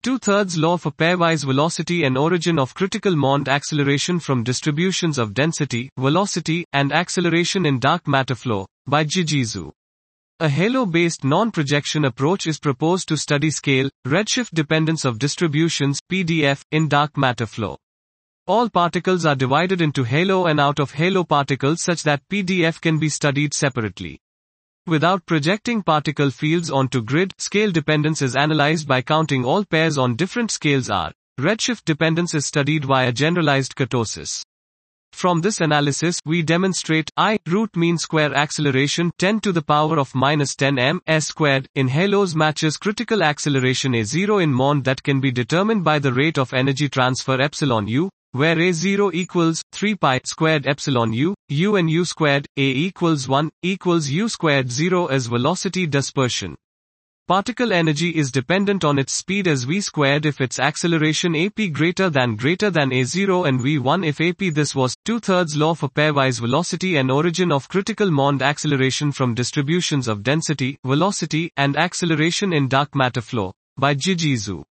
2/3 law for pairwise velocity and origin of critical moment acceleration from distributions of density, velocity, and acceleration in dark matter flow, by Jiji Zhu. A halo-based non-projection approach is proposed to study scale, redshift dependence of distributions, PDF, in dark matter flow. All particles are divided into halo and out-of-halo particles such that PDF can be studied separately. Without projecting particle fields onto grid, scale dependence is analyzed by counting all pairs on different scales R. Redshift dependence is studied via generalized kurtosis. From this analysis, we demonstrate I root mean square acceleration 10 to the power of minus 10 m s squared in halos matches critical acceleration A0 in MOND that can be determined by the rate of energy transfer epsilon u, where A0 equals 3 pi squared epsilon u, u and u squared, A equals 1, equals u squared 0 as velocity dispersion. Particle energy is dependent on its speed as v squared if its acceleration ap greater than a0 and v1 if ap. This was 2/3 law for pairwise velocity and origin of critical moment acceleration from distributions of density, velocity, and acceleration in dark matter flow, by Jiji Zhu.